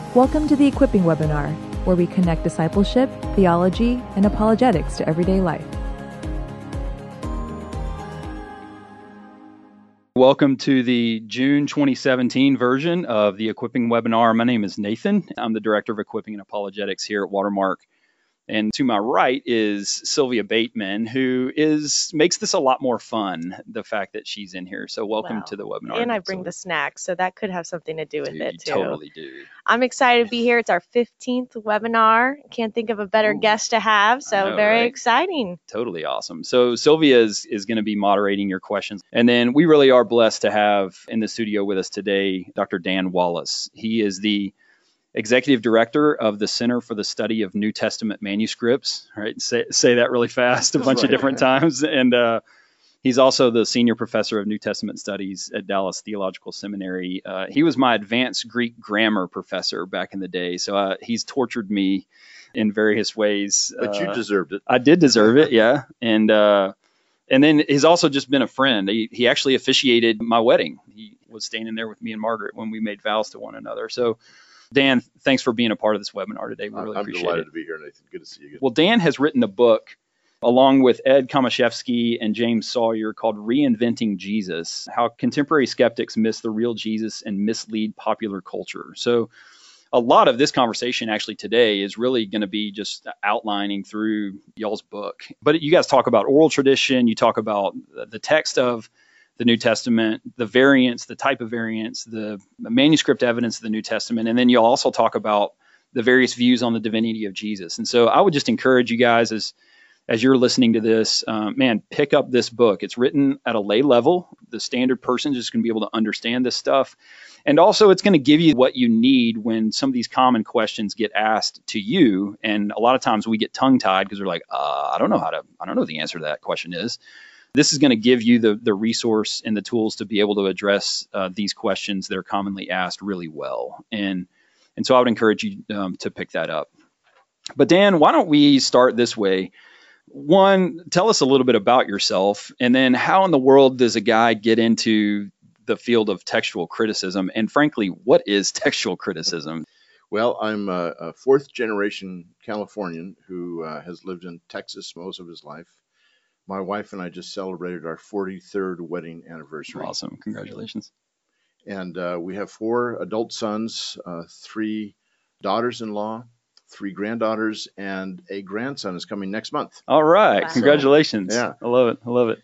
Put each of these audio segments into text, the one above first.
Welcome to the Equipping webinar, where we connect discipleship, theology, and apologetics to everyday life. Welcome to the June 2017 version of the Equipping webinar. My name is Nathan. I'm the Director of Equipping and Apologetics here at Watermark. And to my right is Sylvia Bateman, who makes this a lot more fun, the fact that she's in here. So welcome to the webinar. And I bring the snacks, so that could have something to do with it too. Totally do. I'm excited to be here. It's our 15th webinar. Can't think of a better guest to have, so very exciting. Totally awesome. So Sylvia is going to be moderating your questions. And then we really are blessed to have in the studio with us today Dr. Dan Wallace. He is the Executive Director of the Center for the Study of New Testament Manuscripts. All right, say that really fast a bunch of different times. And he's also the Senior Professor of New Testament Studies at Dallas Theological Seminary. He was my advanced Greek grammar professor back in the day, so he's tortured me in various ways. But you deserved it. I did deserve it, yeah. And then he's also just been a friend. He actually officiated my wedding. He was standing there with me and Margaret when we made vows to one another. So Dan, thanks for being a part of this webinar today. We really appreciate it. I'm delighted to be here, Nathan. Good to see you again. Well, Dan has written a book along with Ed Komashevsky and James Sawyer called Reinventing Jesus: How Contemporary Skeptics Miss the Real Jesus and Mislead Popular Culture. So a lot of this conversation actually today is really going to be just outlining through y'all's book. But you guys talk about oral tradition. You talk about the text of the New Testament, the variants, the type of variants, the manuscript evidence of the New Testament, and then you'll also talk about the various views on the divinity of Jesus. And so I would just encourage you guys as you're listening to this, pick up this book. It's written at a lay level. The standard person is just going to be able to understand this stuff. And also it's going to give you what you need when some of these common questions get asked to you. And a lot of times we get tongue-tied because we're like, I don't know what the answer to that question is. This is going to give you the resource and the tools to be able to address these questions that are commonly asked really well. And so I would encourage you to pick that up. But Dan, why don't we start this way? One, tell us a little bit about yourself, and then how in the world does a guy get into the field of textual criticism? And frankly, what is textual criticism? Well, I'm a fourth-generation Californian who has lived in Texas most of his life. My wife and I just celebrated our 43rd wedding anniversary. Awesome. Congratulations. And we have 4 adult sons, 3 daughters-in-law, 3 granddaughters, and a grandson is coming next month. All right. Wow. Congratulations. Yeah. I love it.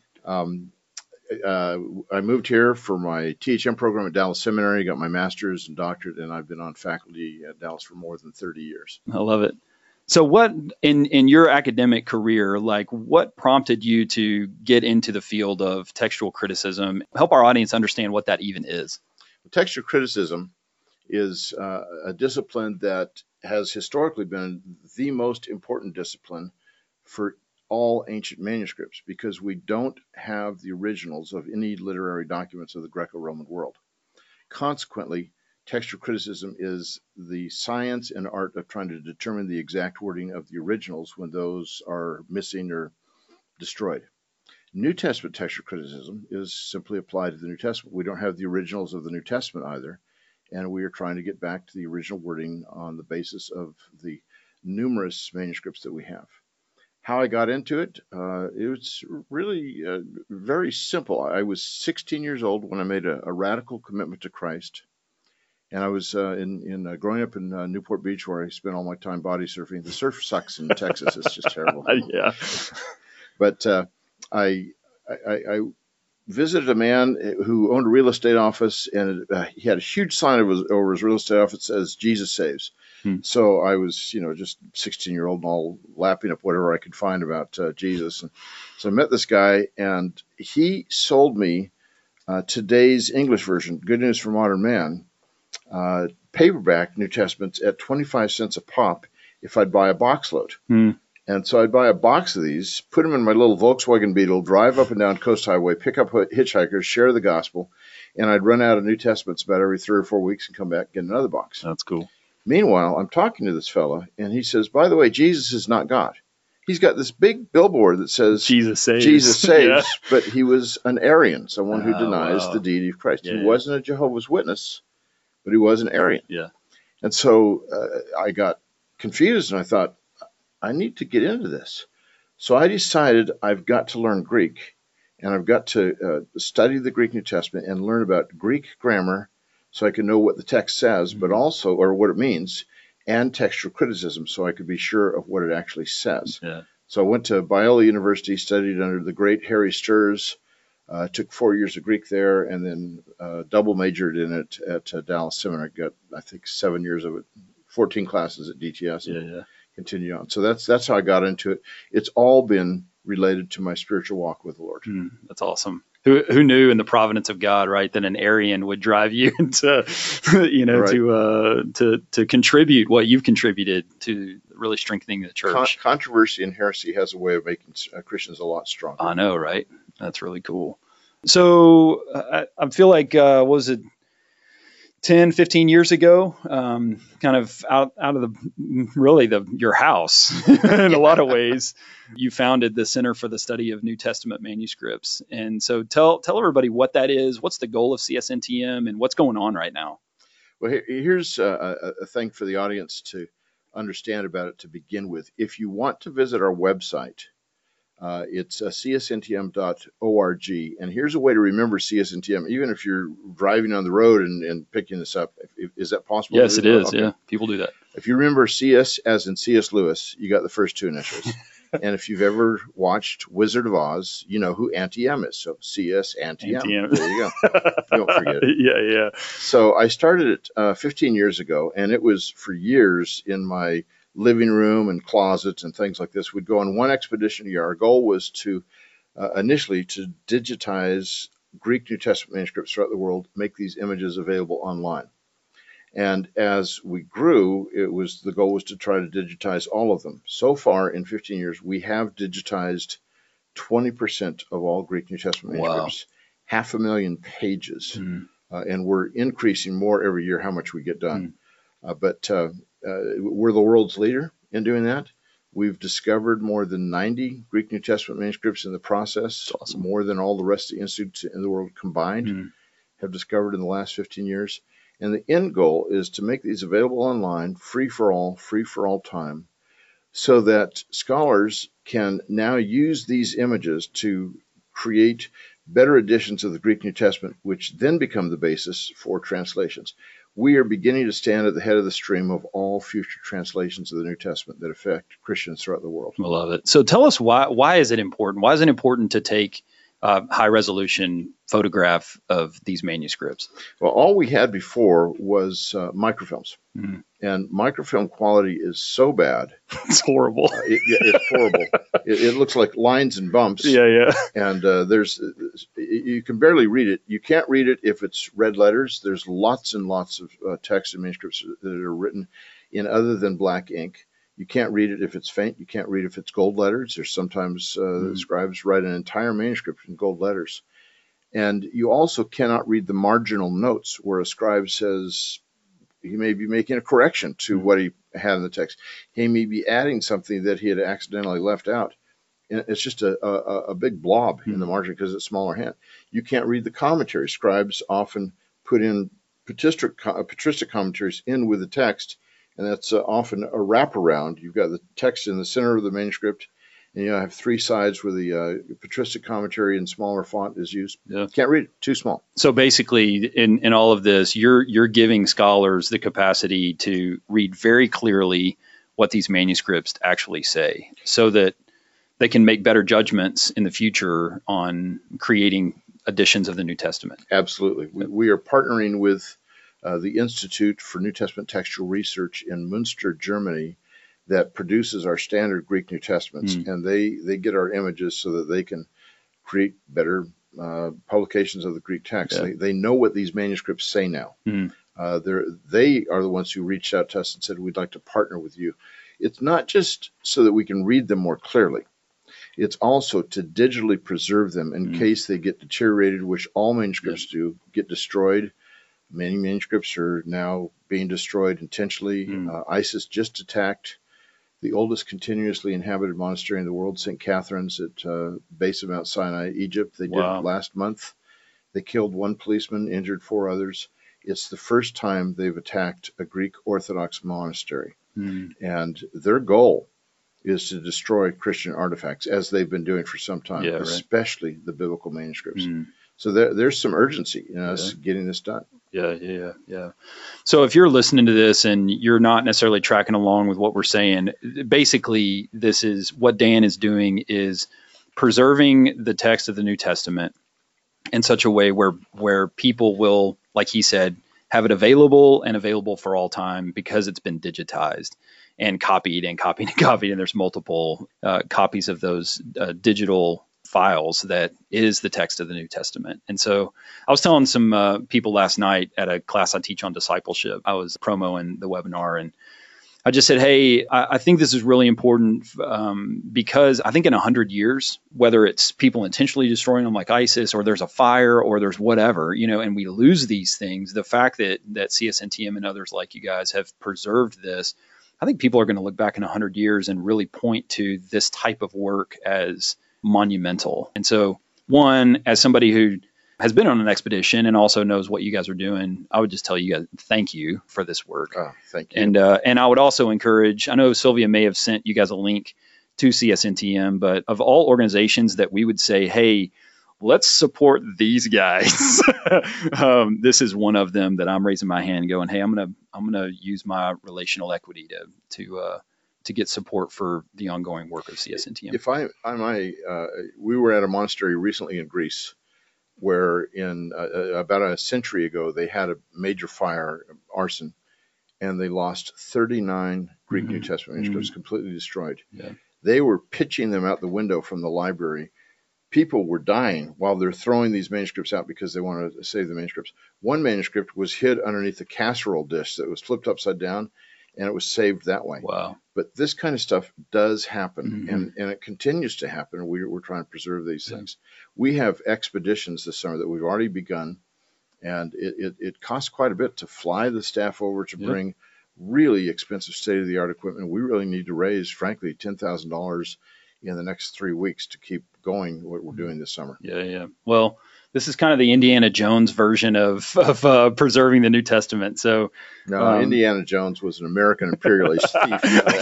I moved here for my THM program at Dallas Seminary, got my master's and doctorate, and I've been on faculty at Dallas for more than 30 years. I love it. So what, in your academic career, what prompted you to get into the field of textual criticism? Help our audience understand what that even is. Textual criticism is a discipline that has historically been the most important discipline for all ancient manuscripts because we don't have the originals of any literary documents of the Greco-Roman world. Consequently, textual criticism is the science and art of trying to determine the exact wording of the originals when those are missing or destroyed. New Testament textual criticism is simply applied to the New Testament. We don't have the originals of the New Testament either, and we are trying to get back to the original wording on the basis of the numerous manuscripts that we have. How I got into it, it was really very simple. I was 16 years old when I made a radical commitment to Christ. And I was growing up in Newport Beach, where I spent all my time body surfing. The surf sucks in Texas; it's just terrible. Yeah. But I visited a man who owned a real estate office, and he had a huge sign over his real estate office that says "Jesus saves." So I was, just 16-year-old and all lapping up whatever I could find about Jesus. And so I met this guy, and he sold me today's English version, Good News for Modern Man, paperback New Testaments at 25 cents a pop if I'd buy a box load. And so I'd buy a box of these, put them in my little Volkswagen Beetle, drive up and down Coast Highway, pick up hitchhikers, share the gospel, and I'd run out of New Testaments about every 3 or 4 weeks and come back and get another box. That's cool. Meanwhile, I'm talking to this fella, and he says, by the way, Jesus is not God. He's got this big billboard that says Jesus saves, yeah. But he was an Arian, someone who denies the deity of Christ. Yeah. He wasn't a Jehovah's Witness, but he was an Arian. Yeah. And so I got confused, and I thought, I need to get into this. So I decided I've got to learn Greek, and I've got to study the Greek New Testament and learn about Greek grammar so I can know what the text says, but also, or what it means, and textual criticism so I could be sure of what it actually says. Yeah. So I went to Biola University, studied under the great Harry Sturz, took 4 years of Greek there, and then double majored in it at Dallas Seminary. Got, I think, 7 years of it, 14 classes at DTS. Yeah. Continue on. So that's how I got into it. It's all been related to my spiritual walk with the Lord. That's awesome. Who knew in the providence of God, right, that an Arian would drive you into, right, to contribute what you've contributed to really strengthening the church. Controversy and heresy has a way of making Christians a lot stronger. I know, right? That's really cool. So I feel like, what was it, 10, 15 years ago, kind of out of your house in a lot of ways, you founded the Center for the Study of New Testament Manuscripts. And so tell everybody what that is, what's the goal of CSNTM, and what's going on right now. Well, here's a thing for the audience to understand about it to begin with. If you want to visit our website, it's csntm.org. And here's a way to remember CSNTM, even if you're driving on the road and picking this up. Is that possible? Yes, it is. Okay. Yeah, people do that. If you remember CS as in C.S. Lewis, you got the first two initials. And if you've ever watched Wizard of Oz, you know who Auntie M is. So CS Auntie M. There you go. Don't forget it. Yeah. So I started it 15 years ago, and it was for years in my living room and closets and things like this. We'd go on one expedition a year. Our goal was to initially to digitize Greek New Testament manuscripts throughout the world, make these images available online. And as we grew, the goal was to try to digitize all of them. So far, in 15 years, we have digitized 20% of all Greek New Testament manuscripts, 500,000 pages, and we're increasing more every year how much we get done. But we're the world's leader in doing that. We've discovered more than 90 Greek New Testament manuscripts in the process, awesome. More than all the rest of the institutes in the world combined have discovered in the last 15 years. And the end goal is to make these available online, free for all time, so that scholars can now use these images to create better editions of the Greek New Testament, which then become the basis for translations. We are beginning to stand at the head of the stream of all future translations of the New Testament that affect Christians throughout the world. I love it. So tell us why is it important? Why is it important to take high resolution photograph of these manuscripts? Well, all we had before was microfilms, and microfilm quality is so bad. It's horrible. It's horrible. It looks like lines and bumps. Yeah. And you can barely read it. You can't read it if it's red letters. There's lots and lots of text and manuscripts that are written in other than black ink. You can't read it if it's faint. You can't read if it's gold letters. There's sometimes the scribes write an entire manuscript in gold letters. And you also cannot read the marginal notes where a scribe says he may be making a correction to what he had in the text. He may be adding something that he had accidentally left out. And it's just a big blob in the margin because it's smaller hand. You can't read the commentary. Scribes often put in patristic commentaries in with the text, and that's often a wraparound. You've got the text in the center of the manuscript, and you have three sides where the patristic commentary in smaller font is used. Yeah. Can't read it, too small. So basically, in all of this, you're giving scholars the capacity to read very clearly what these manuscripts actually say, so that they can make better judgments in the future on creating editions of the New Testament. Absolutely. We are partnering with the Institute for New Testament Textual Research in Münster, Germany, that produces our standard Greek New Testaments, and they get our images so that they can create better publications of the Greek text. Yeah. They know what these manuscripts say now. They are the ones who reached out to us and said, we'd like to partner with you. It's not just so that we can read them more clearly. It's also to digitally preserve them in case they get deteriorated, which all manuscripts do, get destroyed. Many manuscripts are now being destroyed intentionally. ISIS just attacked the oldest continuously inhabited monastery in the world, St. Catherine's at base of Mount Sinai, Egypt. They did it last month. They killed one policeman, injured 4 others. It's the first time they've attacked a Greek Orthodox monastery. Mm. And their goal is to destroy Christian artifacts, as they've been doing for some time, especially the biblical manuscripts. Mm. So there's some urgency in us getting this done. Yeah. So if you're listening to this and you're not necessarily tracking along with what we're saying, basically this is what Dan is doing, is preserving the text of the New Testament in such a way where people will, like he said, have it available for all time, because it's been digitized and copied and copied and copied, and there's multiple copies of those digital files that is the text of the New Testament. And so I was telling some people last night at a class I teach on discipleship. I was promoting the webinar, and I just said, hey, I think this is really important because I think in 100 years, whether it's people intentionally destroying them like ISIS, or there's a fire, or there's whatever, and we lose these things, the fact that CSNTM and others like you guys have preserved this, I think people are going to look back in 100 years and really point to this type of work as monumental. And so, one, as somebody who has been on an expedition and also knows what you guys are doing, I would just tell you guys, thank you for this work. Oh, thank you. And I would also encourage, I know Sylvia may have sent you guys a link to CSNTM, but of all organizations that we would say, hey, let's support these guys, this is one of them that I'm raising my hand and going, hey, I'm gonna use my relational equity to get support for the ongoing work of CSNTM. If I might, we were at a monastery recently in Greece, where in about a century ago they had a major fire, arson, and they lost 39 Greek New Testament manuscripts, completely destroyed. Yeah. They were pitching them out the window from the library. People were dying while they're throwing these manuscripts out because they wanted to save the manuscripts. One manuscript was hid underneath a casserole dish that was flipped upside down, and it was saved that way. Wow. But this kind of stuff does happen, and it continues to happen. We're trying to preserve these things. We have expeditions this summer that we've already begun, and it costs quite a bit to fly the staff over to bring really expensive state-of-the-art equipment. We really need to raise, frankly, $10,000 in the next 3 weeks to keep going what we're doing this summer. Yeah. Well, this is kind of the Indiana Jones version of preserving the New Testament. So, no, Indiana Jones was an American imperialist thief.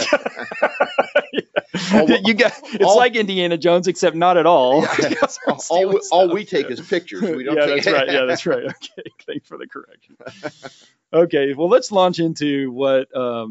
It's like Indiana Jones, except not at all. All we take is pictures. We don't take that's right. Yeah, that's right. Okay, thanks for the correction. Okay, well, let's launch into what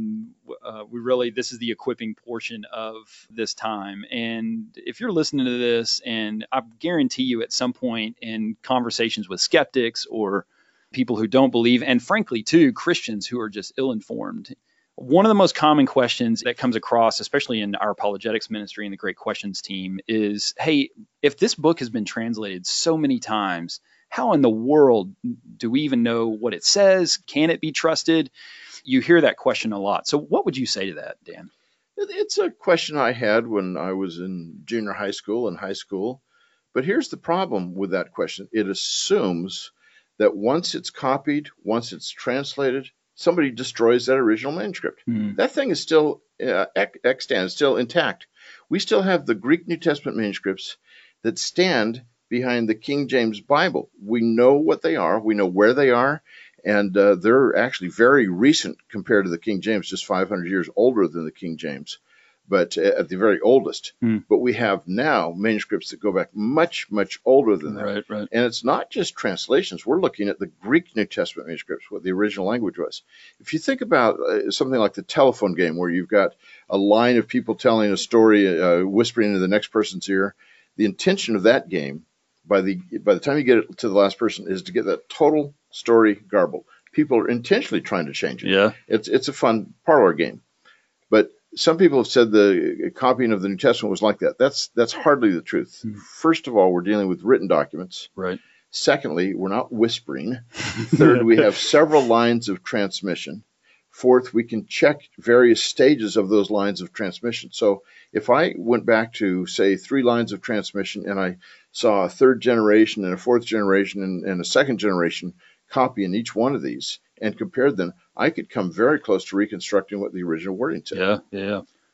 this is the equipping portion of this time. And if you're listening to this, and I guarantee you at some point in conversations with skeptics or people who don't believe, and frankly, too, Christians who are just ill-informed, one of the most common questions that comes across, especially in our apologetics ministry and the Great Questions team, is, hey, if this book has been translated so many times, how in the world do we even know what it says? Can it be trusted? You hear that question a lot. So what would you say to that, Dan? It's a question I had when I was in junior high school and high school. But here's the problem with that question. It assumes that once it's copied, once it's translated, somebody destroys that original manuscript. That thing is still extant, still intact. We still have the Greek New Testament manuscripts that stand behind the King James Bible. We know what they are. We know where they are. And they're actually very recent compared to the King James, just 500 years older than the King James, but at the very oldest. But we have now manuscripts that go back much, much older than that. Right. And it's not just translations. We're looking at the Greek New Testament manuscripts, what the original language was. If you think about something like the telephone game, where you've got a line of people telling a story, whispering into the next person's ear, the intention of that game, by the time you get it to the last person, is to get that total story garbled. People are intentionally trying to change it. Yeah. It's a fun parlor game. But some people have said the copying of the New Testament was like that. That's hardly the truth. First of all, we're dealing with written documents. Right. Secondly, we're not whispering. Third, we have several lines of transmission. Fourth, we can check various stages of those lines of transmission. So if I went back to, say, 3 lines of transmission, and I saw a third generation and a fourth generation and a second generation copy in each one of these and compared them, I could come very close to reconstructing what the original wording said. Yeah.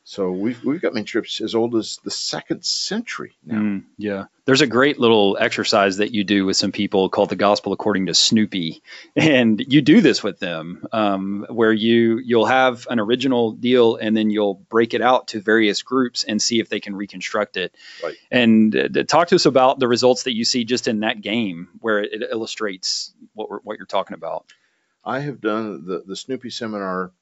So we've got manuscripts as old as the 2nd century now. Yeah. There's a great little exercise that you do with some people called the Gospel According to Snoopy. And you do this with them, where you'll have an original deal and then you'll break it out to various groups and see if they can reconstruct it. Right. And talk to us about the results that you see just in that game where it illustrates what you're talking about. I have done the Snoopy seminar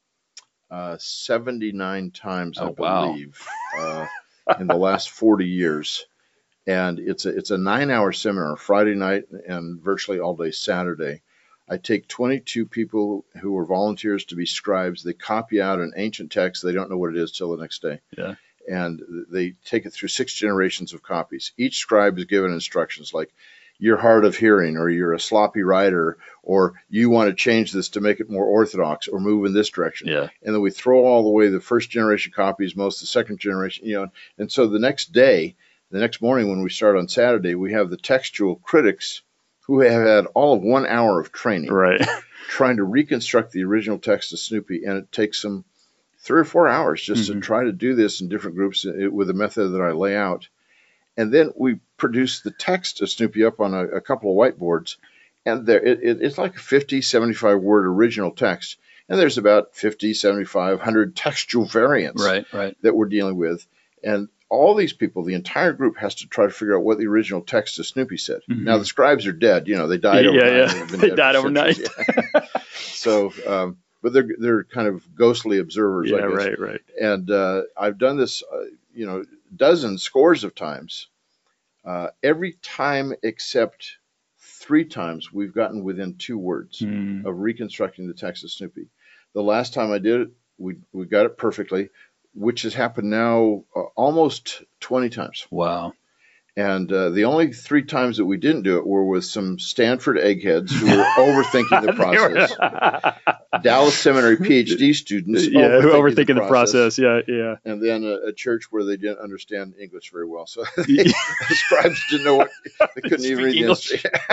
79 times, I believe, in the last 40 years. And it's a 9-hour seminar, Friday night and virtually all day Saturday. I take 22 people who are volunteers to be scribes. They copy out an ancient text. They don't know what it is till the next day. Yeah. And they take it through 6 generations of copies. Each scribe is given instructions like, you're hard of hearing, or you're a sloppy writer, or you want to change this to make it more orthodox or move in this direction. Yeah. And then we throw all the way the 1st generation copies, most the 2nd generation, and so the next morning when we start on Saturday, we have the textual critics who have had all of 1 hour of training, right, trying to reconstruct the original text of Snoopy. And it takes them 3 or 4 hours just to try to do this in different groups with a method that I lay out. And then we produce the text of Snoopy up on a couple of whiteboards, and it's like a 50, 75 word original text. And there's about 50, 75, 100 textual variants that we're dealing with. And all these people, the entire group, has to try to figure out what the original text of Snoopy said. Now, the scribes are dead. They died overnight. Yeah. They died overnight. So, but they're kind of ghostly observers, I guess. Right. And I've done this, dozens, scores of times. Every time except 3 times, we've gotten within 2 words of reconstructing the text of Snoopy. The last time I did it, we got it perfectly, which has happened now almost 20 times. Wow. And the only 3 times that we didn't do it were with some Stanford eggheads who were overthinking the process. Dallas Seminary PhD students who overthinking the process. Yeah. And then a church where they didn't understand English very well. So the scribes didn't know what, they couldn't even read English.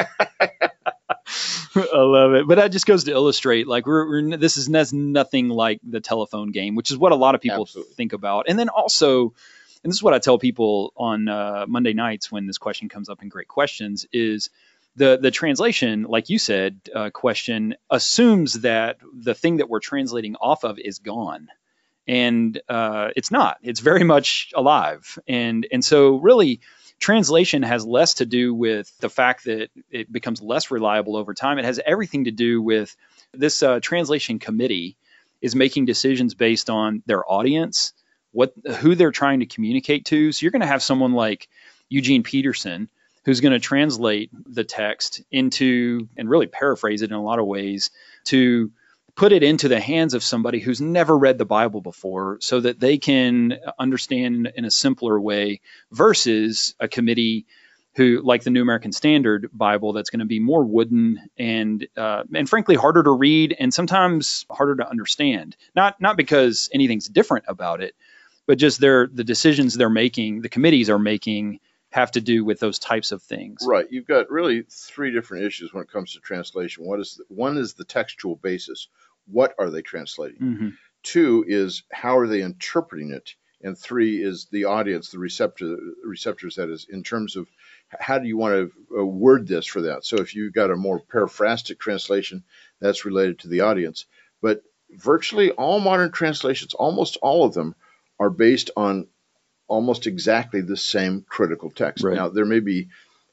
I love it. But that just goes to illustrate, like, this is nothing like the telephone game, which is what a lot of people think about. And then also, and this is what I tell people on Monday nights when this question comes up in Great Questions, is the translation, like you said, question assumes that the thing that we're translating off of is gone. And it's not. It's very much alive. And so really, translation has less to do with the fact that it becomes less reliable over time. It has everything to do with this translation committee is making decisions based on their audience, who they're trying to communicate to. So you're going to have someone like Eugene Peterson, who's going to translate the text into, and really paraphrase it in a lot of ways, to put it into the hands of somebody who's never read the Bible before so that they can understand in a simpler way, versus a committee who, like the New American Standard Bible, that's going to be more wooden and frankly harder to read and sometimes harder to understand. Not because anything's different about it, but just the decisions they're making, the committees are making, have to do with those types of things. Right. You've got really 3 different issues when it comes to translation. One is the textual basis. What are they translating? 2 is how are they interpreting it? And 3 is the audience, the receptors, that is, in terms of how do you want to word this for that? So if you've got a more paraphrastic translation, that's related to the audience. But virtually all modern translations, almost all of them, are based on almost exactly the same critical text. Right. Now, there may be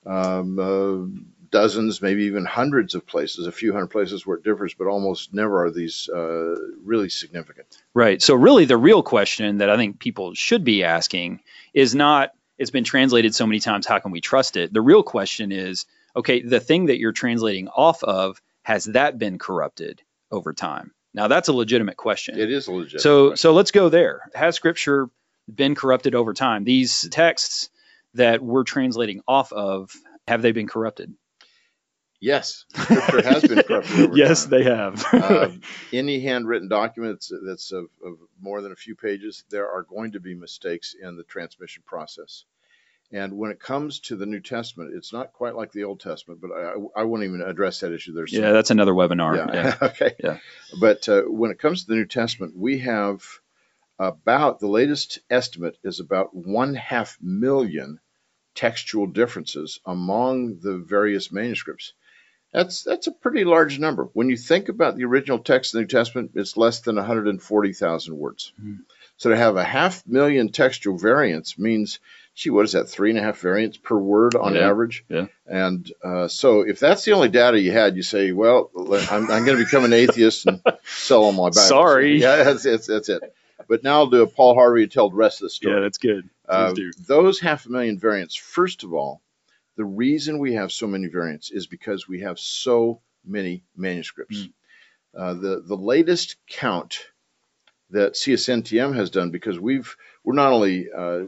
dozens, maybe even hundreds of places, a few hundred places where it differs, but almost never are these really significant. Right. So really the real question that I think people should be asking is not, it's been translated so many times, how can we trust it? The real question is, okay, the thing that you're translating off of, has that been corrupted over time? Now, that's a legitimate question. It is a legitimate question. So let's go there. Has Scripture been corrupted over time? These texts that we're translating off of, have they been corrupted? Yes, Scripture has been corrupted over yes, time. They have. Any handwritten document that's of more than a few pages, there are going to be mistakes in the transmission process. And when it comes to the New Testament, it's not quite like the Old Testament, but I won't even address that issue. That's another webinar. Yeah. Okay. Yeah. But when it comes to the New Testament, we have About the latest estimate is about 1/2 million textual differences among the various manuscripts. That's a pretty large number. When you think about the original text of the New Testament, it's less than 140,000 words. So to have 500,000 textual variants means, gee, what is that, 3.5 variants per word on average? Yeah. And so if that's the only data you had, you say, well, I'm going to become an atheist and sell all my Bibles. Sorry. Yeah, that's it. But now I'll do a Paul Harvey and tell the rest of the story. Yeah, that's good. Those 500,000 variants, first of all, the reason we have so many variants is because we have so many manuscripts. The latest count that CSNTM has done, because we're not only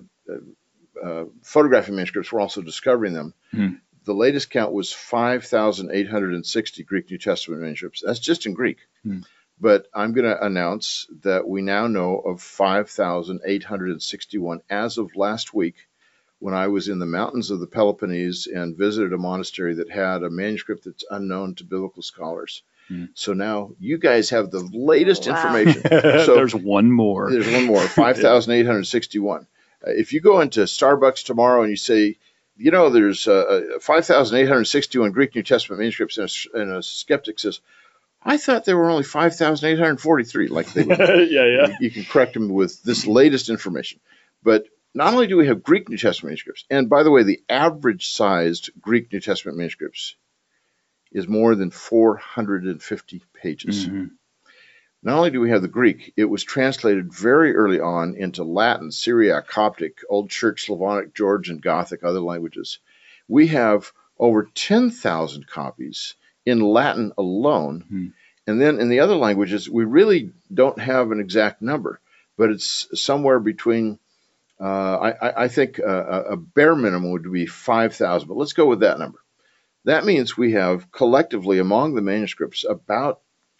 photographing manuscripts, we're also discovering them. The latest count was 5,860 Greek New Testament manuscripts. That's just in Greek. But I'm going to announce that we now know of 5,861 as of last week, when I was in the mountains of the Peloponnese and visited a monastery that had a manuscript that's unknown to biblical scholars. So now you guys have the latest information. So there's one more. 5,861. If you go into Starbucks tomorrow and you say, there's 5,861 Greek New Testament manuscripts, and a skeptic says, I thought there were only 5,843. Like they would, you can correct them with this latest information. But not only do we have Greek New Testament manuscripts, and by the way, the average sized Greek New Testament manuscripts is more than 450 pages. Not only do we have the Greek, it was translated very early on into Latin, Syriac, Coptic, Old Church, Slavonic, Georgian, Gothic, other languages. We have over 10,000 copies in Latin alone. And then in the other languages, we really don't have an exact number, but it's somewhere between, I think a bare minimum would be 5,000, but let's go with that number. That means we have collectively among the manuscripts about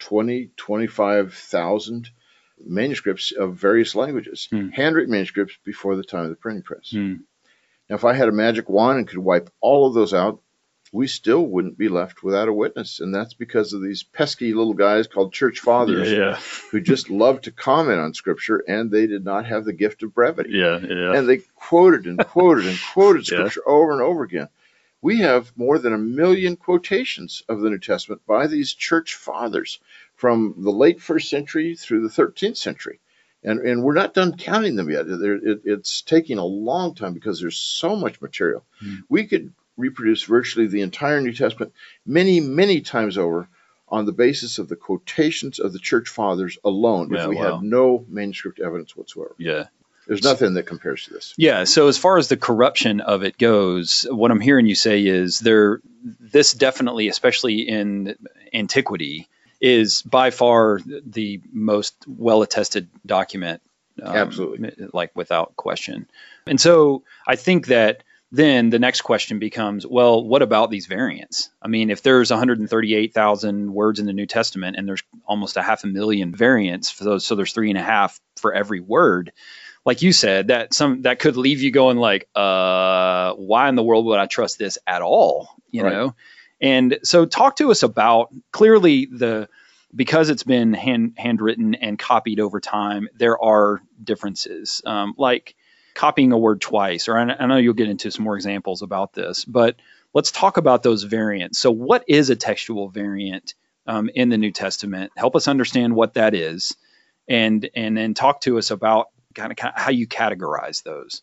25,000 manuscripts of various languages, handwritten manuscripts before the time of the printing press. Now, if I had a magic wand and could wipe all of those out, we still wouldn't be left without a witness. And that's because of these pesky little guys called church fathers who just love to comment on Scripture, and they did not have the gift of brevity. And they quoted and quoted and quoted Scripture over and over again. We have more than 1 million quotations of the New Testament by these church fathers from the late 1st century through the 13th century. And we're not done counting them yet. It's taking a long time because there's so much material. We could reproduce virtually the entire New Testament many, many times over on the basis of the quotations of the church fathers alone, if we had no manuscript evidence whatsoever. There's nothing that compares to this. So as far as the corruption of it goes, what I'm hearing you say is this definitely, especially in antiquity, is by far the most well-attested document. Absolutely. Like without question. And so I think that then the next question becomes, well, what about these variants? I mean, if there's 138,000 words in the New Testament and there's almost 500,000 variants for those, so there's 3.5 for every word. Like you said, that could leave you going like, why in the world would I trust this at all? You know? And so talk to us about clearly because it's been handwritten and copied over time, there are differences, like copying a word twice, or I know you'll get into some more examples about this, but let's talk about those variants. So what is a textual variant in the New Testament? Help us understand what that is, and then talk to us about kind of how you categorize those.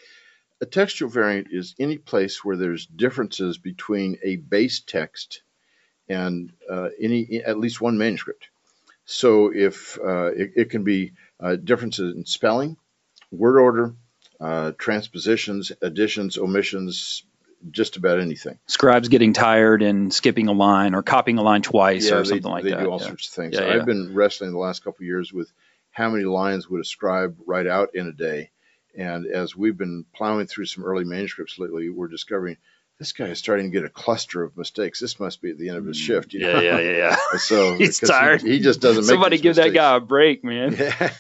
A textual variant is any place where there's differences between a base text and at least one manuscript. So if it can be differences in spelling, word order, transpositions, additions, omissions, just about anything. Scribes getting tired and skipping a line or copying a line twice or something like that. They do all sorts of things. I've been wrestling the last couple of years with how many lines would a scribe write out in a day. And as we've been plowing through some early manuscripts lately, we're discovering this guy is starting to get a cluster of mistakes. This must be at the end of his shift. You know? So he's tired. He just doesn't make Somebody give mistakes. That guy a break, man.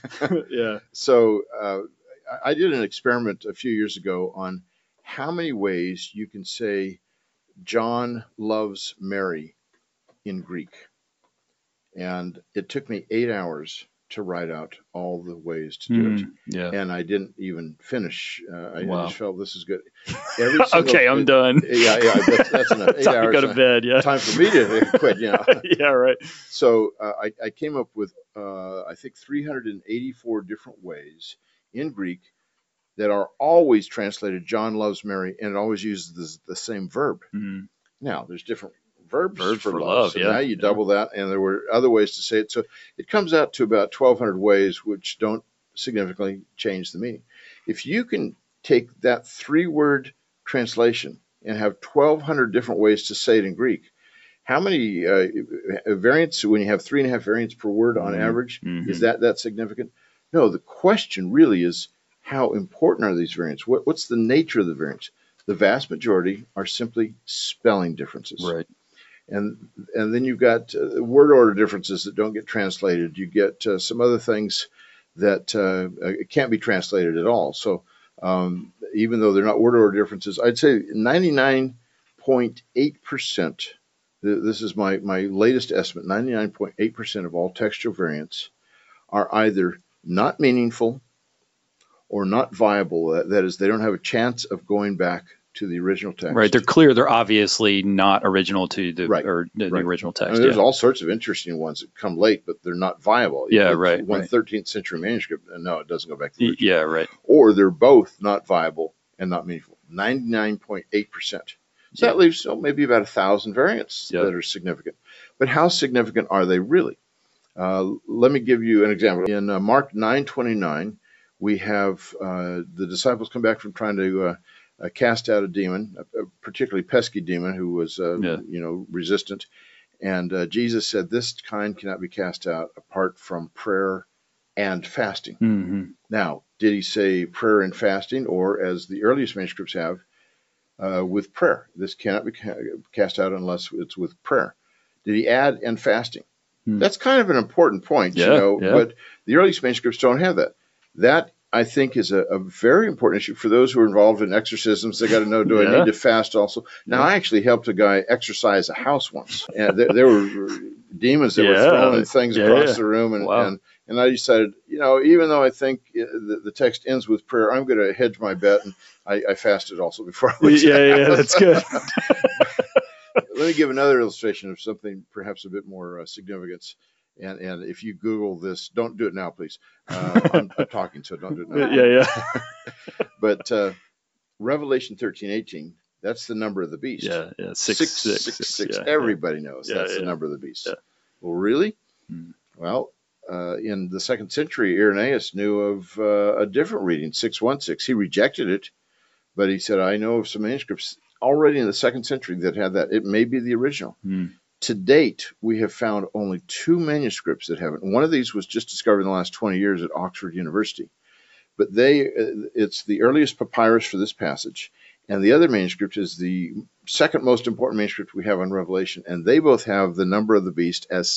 So I did an experiment a few years ago on how many ways you can say John loves Mary in Greek. And it took me 8 hours to write out all the ways to do it. Yeah. And I didn't even finish. I just felt this is good. Okay, I'm done. Yeah, that's enough. 8 Time hours. to go to bed. Yeah. Time for me to quit. Yeah, right. So I came up with I think 384 different ways in Greek that are always translated "John loves Mary," and it always uses the same verb. Now there's different verbs for love. So now you double that, and there were other ways to say it. So it comes out to about 1,200 ways, which don't significantly change the meaning. If you can take that 3-word translation and have 1,200 different ways to say it in Greek, how many variants, when you have 3.5 variants per word on average, is that significant? No, the question really is, how important are these variants? What's the nature of the variants? The vast majority are simply spelling differences. Right. And then you've got word order differences that don't get translated. You get some other things that can't be translated at all. So even though they're not word order differences, I'd say 99.8%, this is my latest estimate, 99.8% of all textual variants are either not meaningful or not viable. That is, they don't have a chance of going back to the original text. Right. They're clear. They're obviously not original to the the original text. I mean, there's all sorts of interesting ones that come late, but they're not viable. Yeah, right. One 13th century manuscript, no, it doesn't go back to the original. Yeah, right. Or they're both not viable and not meaningful. 99.8%. So that leaves maybe about 1,000 variants that are significant. But how significant are they really? Let me give you an example. In Mark 9:29, we have the disciples come back from trying to cast out a demon, a particularly pesky demon who was, resistant. And Jesus said, this kind cannot be cast out apart from prayer and fasting. Now, did he say prayer and fasting, or as the earliest manuscripts have, with prayer? This cannot be cast out unless it's with prayer. Did he add and fasting? That's kind of an important point, but the earliest manuscripts don't have that. That, I think, is a very important issue for those who are involved in exorcisms. They got to know, do I need to fast also? Now, I actually helped a guy exorcise a house once, and there were demons that were throwing things across the room, and I decided, even though I think the text ends with prayer, I'm going to hedge my bet, and I fasted also before I went to the house. That's good. Let me give another illustration of something perhaps a bit more significance. And if you Google this, don't do it now, please. I'm talking, so don't do it now. But Revelation 13:18, that's the number of the beast. Yeah. 666. Everybody knows that's the number of the beast. Well, really? Well, in the 2nd century, Irenaeus knew of a different reading, 616. He rejected it, but he said, I know of some manuscripts already in the 2nd century that had that. It may be the original. To date, we have found only 2 manuscripts that have it. One of these was just discovered in the last 20 years at Oxford University. But it's the earliest papyrus for this passage. And the other manuscript is the second most important manuscript we have on Revelation. And they both have the number of the beast as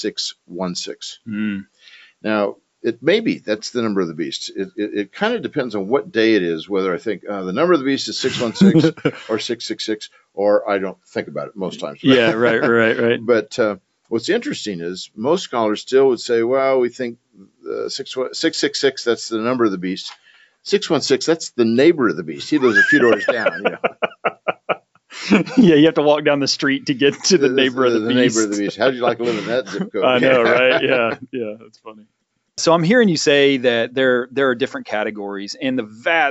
616. Now, it may be that's the number of the beast. It kind of depends on what day it is, whether I think the number of the beast is 616 or 666, or I don't think about it most times. Yeah, right. But what's interesting is most scholars still would say, well, we think 666, that's the number of the beast. 616, that's the neighbor of the beast. He lives a few doors down. Yeah, you have to walk down the street to get to the neighbor of the beast. The neighbor of the beast. How'd you like to live in that zip code? I know, right? Yeah, that's funny. So I'm hearing you say that there are different categories, and the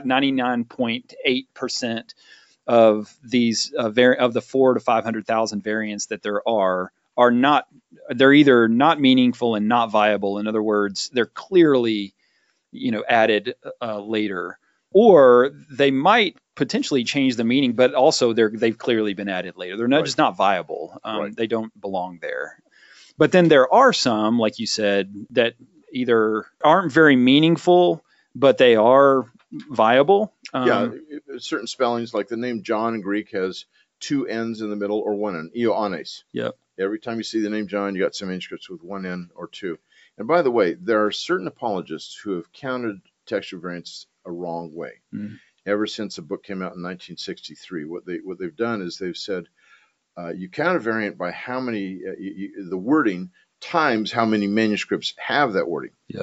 99.8% of these of the 400,000 to 500,000 variants that there are not. They're either not meaningful and not viable. In other words, they're clearly, added later, or they might potentially change the meaning, but also they've clearly been added later. They're not just not viable. They don't belong there. But then there are some, like you said, that either aren't very meaningful, but they are viable. Certain spellings, like the name John in Greek has 2 N's in the middle or 1 N, Ioannes. Yep. Every time you see the name John, you got some manuscripts with 1 N or 2. And by the way, there are certain apologists who have counted textual variants a wrong way. Ever since a book came out in 1963, what they've done is they've said, you count a variant by how many, the wording times how many manuscripts have that wording. Yeah.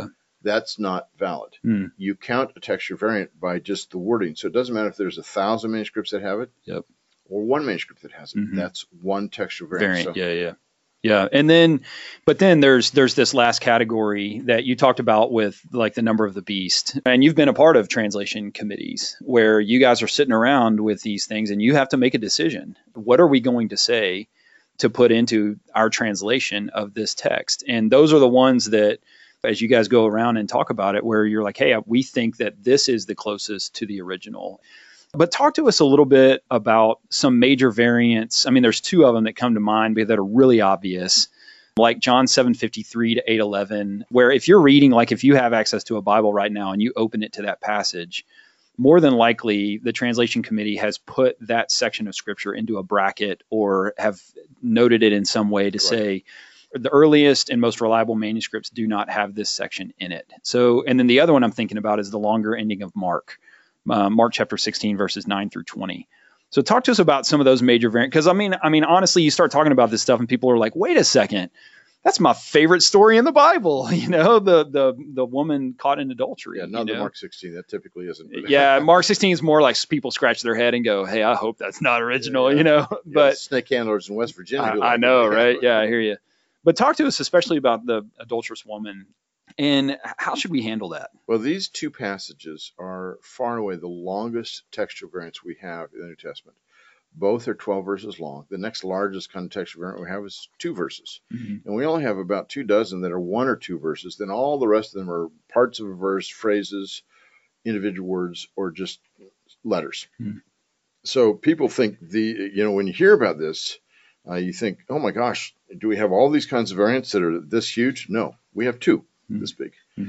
that's not valid. Mm. You count a textual variant by just the wording. So it doesn't matter if there's 1,000 manuscripts that have it, Yep. or one manuscript that has it. Mm-hmm. That's one textual variant. Yeah. And then, but then there's this last category that you talked about with like the number of the beast. And you've been a part of translation committees where you guys are sitting around with these things and you have to make a decision. What are we going to say to put into our translation of this text? And those are the ones that, as you guys go around and talk about it, where you're like, hey, we think that this is the closest to the original. But talk to us a little bit about some major variants. I mean, there's two of them that come to mind that are really obvious, like John 7:53 to 8:11, where if you're reading, like if you have access to a Bible right now and you open it to that passage, more than likely the translation committee has put that section of scripture into a bracket or have noted it in some way to say the earliest and most reliable manuscripts do not have this section in it. So, and then the other one I'm thinking about is the longer ending of Mark. Mark chapter 16, verses 9 through 20. So talk to us about some of those major variants. Because I mean, honestly, you start talking about this stuff and people are like, wait a second, that's my favorite story in the Bible. You know, the woman caught in adultery. Yeah, not the Mark 16. That typically isn't. Yeah, Mark 16 is more like people scratch their head and go, hey, I hope that's not original, you know. But snake handlers in West Virginia. I know, right? Yeah, I hear you. But talk to us especially about the adulterous woman. And how should we handle that? Well, these two passages are far and away the longest textual variants we have in the New Testament. Both are 12 verses long. The next largest kind of textual variant we have is 2 verses. Mm-hmm. And we only have about 2 dozen that are 1 or 2 verses. Then all the rest of them are parts of a verse, phrases, individual words, or just letters. Mm-hmm. So people think when you hear about this, you think, oh my gosh, do we have all these kinds of variants that are this huge? No, we have 2. This big.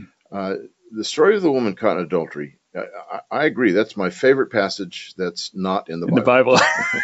The story of the woman caught in adultery, I agree. That's my favorite passage that's not in the Bible.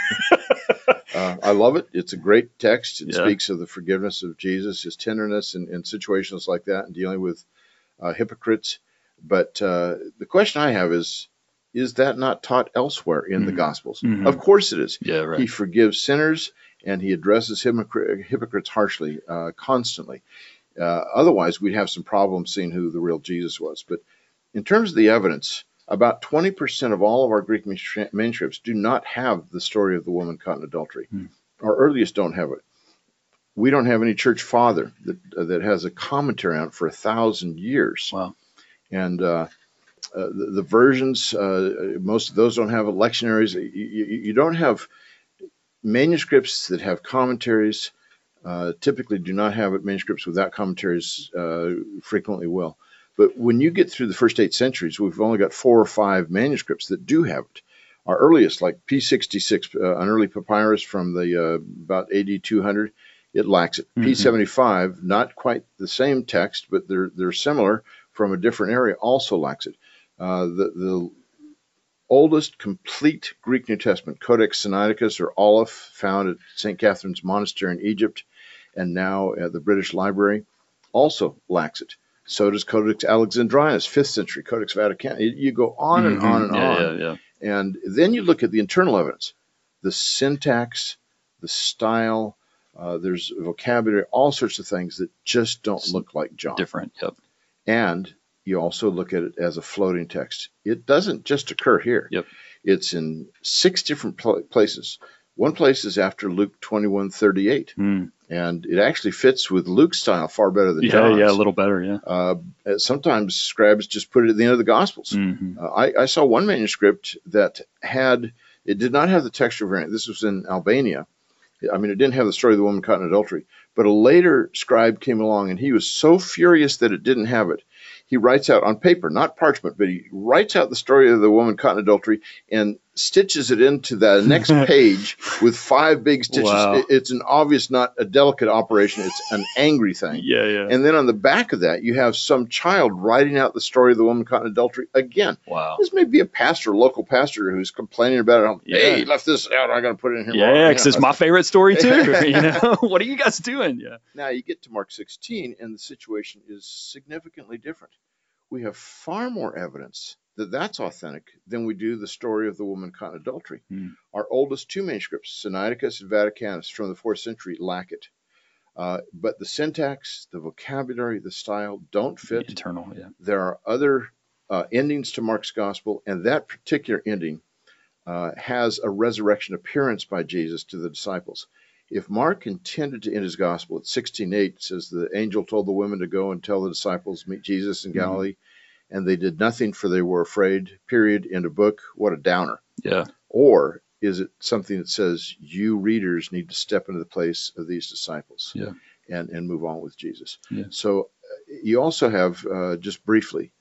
I love it. It's a great text. It speaks of the forgiveness of Jesus, his tenderness in situations like that and dealing with hypocrites. But the question I have is that not taught elsewhere in the Gospels? Mm-hmm. Of course it is. Yeah, right. He forgives sinners and he addresses hypocrites harshly, constantly. Otherwise, we'd have some problems seeing who the real Jesus was. But in terms of the evidence, about 20% of all of our Greek manuscripts do not have the story of the woman caught in adultery. Our earliest don't have it. We don't have any church father that has a commentary on it for 1,000 years. Wow. And the versions, most of those don't have lectionaries. You don't have manuscripts that have commentaries. Typically do not have it. Manuscripts without commentaries frequently will. But when you get through the first 8 centuries, we've only got 4 or 5 manuscripts that do have it. Our earliest, like P66, an early papyrus from the about AD 200, it lacks it. Mm-hmm. P75, not quite the same text, but they're similar from a different area, also lacks it. The oldest complete Greek New Testament, Codex Sinaiticus or Aleph, found at St. Catherine's Monastery in Egypt, and now at the British Library, also lacks it. So does Codex Alexandrinus, 5th century, Codex Vaticanus. You go on and on and on. Yeah. And then you look at the internal evidence, the syntax, the style, there's vocabulary, all sorts of things that just don't look like John. Different, yep. And you also look at it as a floating text. It doesn't just occur here. Yep. It's in 6 different places. One place is after Luke 21:38, and it actually fits with Luke's style far better than John's. Yeah, a little better, yeah. Sometimes scribes just put it at the end of the Gospels. Mm-hmm. I saw one manuscript that did not have the textual variant. This was in Albania. I mean, it didn't have the story of the woman caught in adultery. But a later scribe came along, and he was so furious that it didn't have it. He writes out on paper, not parchment, but he writes out the story of the woman caught in adultery and stitches it into the next page with 5 big stitches. Wow. It's an obvious, not a delicate operation. It's an angry thing. Yeah. And then on the back of that, you have some child writing out the story of the woman caught in adultery again. Wow. This may be a pastor, a local pastor, who's complaining about it. Hey, he left this out. I'm going to put it in here. Yeah, because it's my favorite story too. What are you guys doing? Yeah. Now you get to Mark 16, and the situation is significantly different. We have far more evidence that that's authentic than we do the story of the woman caught in adultery. Our oldest 2 manuscripts, Sinaiticus and Vaticanus from the 4th century, lack it. But the syntax, the vocabulary, the style don't fit. Internal, yeah. There are other endings to Mark's gospel, and that particular ending has a resurrection appearance by Jesus to the disciples. If Mark intended to end his gospel at 16:8, it says the angel told the women to go and tell the disciples, meet Jesus in Galilee, and they did nothing for they were afraid, period, end of book. What a downer. Yeah. Or is it something that says you readers need to step into the place of these disciples and move on with Jesus? Yeah. So you also have, just briefly,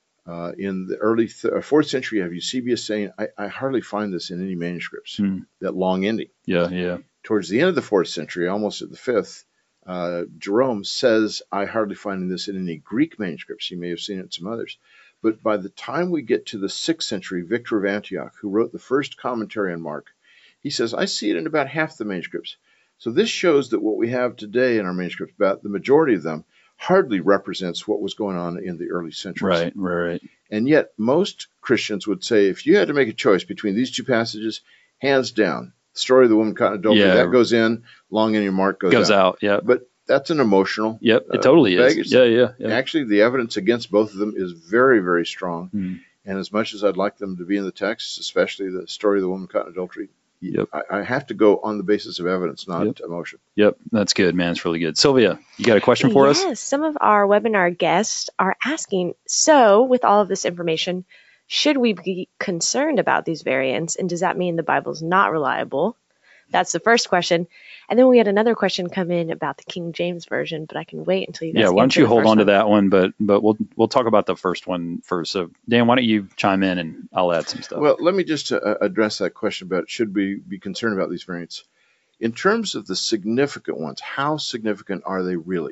in the early 4th century, you have Eusebius saying, I hardly find this in any manuscripts, that long ending. Yeah, yeah. Towards the end of the 4th century, almost at the 5th, Jerome says, I hardly find this in any Greek manuscripts. You may have seen it in some others. But by the time we get to the 6th century, Victor of Antioch, who wrote the first commentary on Mark, he says, I see it in about half the manuscripts. So this shows that what we have today in our manuscripts, about the majority of them, hardly represents what was going on in the early centuries. Right. And yet most Christians would say, if you had to make a choice between these two passages, hands down, the story of the woman caught in adultery, that goes in, long ending Mark goes out. Yeah. But that's an emotional it totally baggage. is. Yeah. Actually, the evidence against both of them is very, very strong. And as much as I'd like them to be in the text, especially the story of the woman caught in adultery, I have to go on the basis of evidence, not emotion. Yep, that's good, man. It's really good. Sylvia, you got a question for us? Yes, some of our webinar guests are asking, so with all of this information, should we be concerned about these variants? And does that mean the Bible's not reliable? That's the first question. And then we had another question come in about the King James Version, but I can wait until you guys why don't you hold on to that one, but we'll talk about the first one first. So Dan, why don't you chime in and I'll add some stuff. Well, let me just address that question about should we be concerned about these variants. In terms of the significant ones, how significant are they really?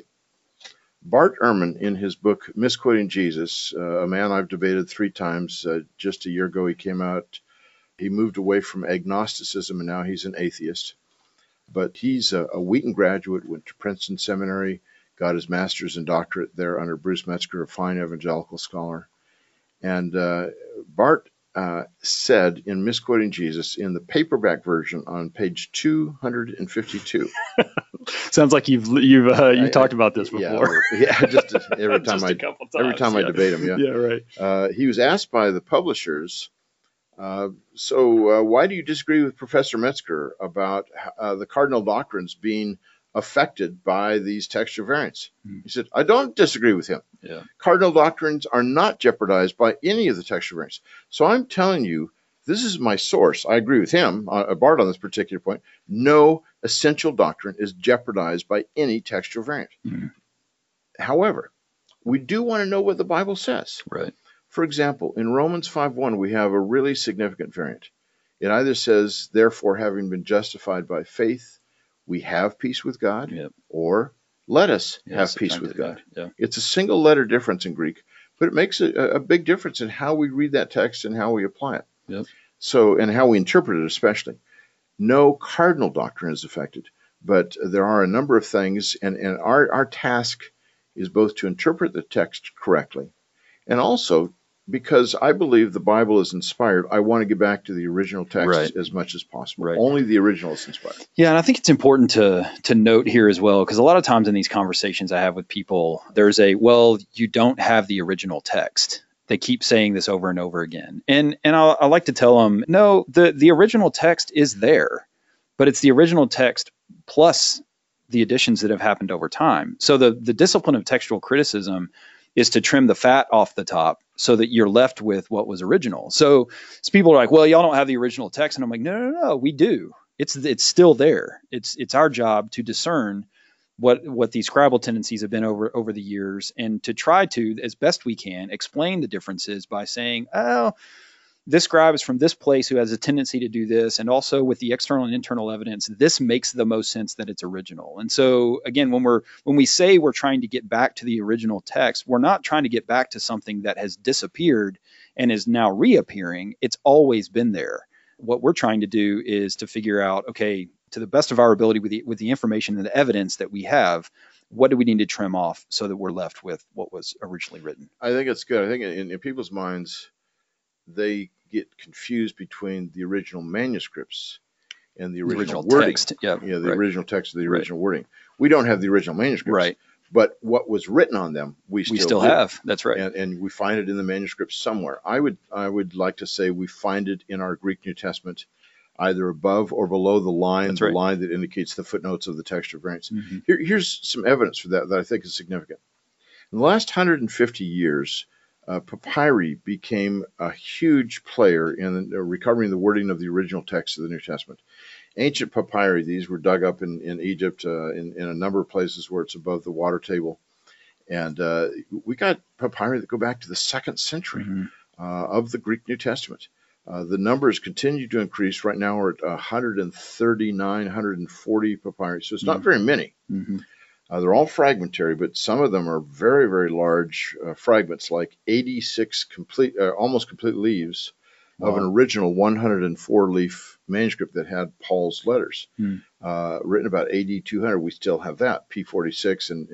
Bart Ehrman, in his book Misquoting Jesus, a man I've debated 3 times, just a year ago he came out. He moved away from agnosticism, and now he's an atheist. But he's a Wheaton graduate, went to Princeton Seminary, got his master's and doctorate there under Bruce Metzger, a fine evangelical scholar. And Bart said in Misquoting Jesus, in the paperback version on page 252. Sounds like you've talked about this before. Just every time just I debate him. Yeah, right. He was asked by the publishers, so why do you disagree with Professor Metzger about the cardinal doctrines being affected by these textual variants? He said, I don't disagree with him. Cardinal doctrines are not jeopardized by any of the textual variants. So I'm telling you, this is my source. I agree with him, Bart, on this particular point. No essential doctrine is jeopardized by any textual variant. However, we do want to know what the Bible says. Right. For example, in Romans 5:1, we have a really significant variant. It either says, therefore, having been justified by faith, we have peace with God, or let us have peace with God. It's a single letter difference in Greek, but it makes a big difference in how we read that text and how we apply it. So, and how we interpret it especially. No cardinal doctrine is affected, but there are a number of things, and our task is both to interpret the text correctly, and also, because I believe the Bible is inspired, I want to get back to the original text as much as possible. Only the original is inspired. Yeah, and I think it's important to note here as well, because a lot of times in these conversations I have with people, there's you don't have the original text. They keep saying this over and over again. And I like to tell them, no, the original text is there, but it's the original text plus the additions that have happened over time. So the discipline of textual criticism is to trim the fat off the top so that you're left with what was original. So people are like, well, y'all don't have the original text. And I'm like, no, we do. It's still there. It's our job to discern what these scribal tendencies have been over the years, and to try to, as best we can, explain the differences by saying, oh, this scribe is from this place who has a tendency to do this, and also with the external and internal evidence, this makes the most sense that it's original. And so again, when we say we're trying to get back to the original text, we're not trying to get back to something that has disappeared and is now reappearing. It's always been there. What we're trying to do is to figure out, okay, to the best of our ability with the information and the evidence that we have, what do we need to trim off so that we're left with what was originally written? I think it's good. I think in people's minds, they get confused between the original manuscripts and the The original original wording. text. Yep. You know, the Right. original text of the Right. original wording. We don't have the original manuscripts. Right. But what was written on them, we still do. have. That's right. And we find it in the manuscripts somewhere. I would like to say we find it in our Greek New Testament, either above or below the line, That's right. line that indicates the footnotes of the textual variants. Mhm. Here's some evidence for that I think is significant. In the last 150 years, papyri became a huge player in recovering the wording of the original text of the New Testament. Ancient papyri, these were dug up in Egypt, in a number of places where it's above the water table. And we got papyri that go back to the 2nd century Mhm. of the Greek New Testament. The numbers continue to increase. Right now we're at 139, 140 papyri, so it's not very many. Mhm. They're all fragmentary, but some of them are very, very large fragments, like 86 almost complete leaves of an Wow. original 104-leaf manuscript that had Paul's letters, Hmm. written about AD 200. We still have that, P46, and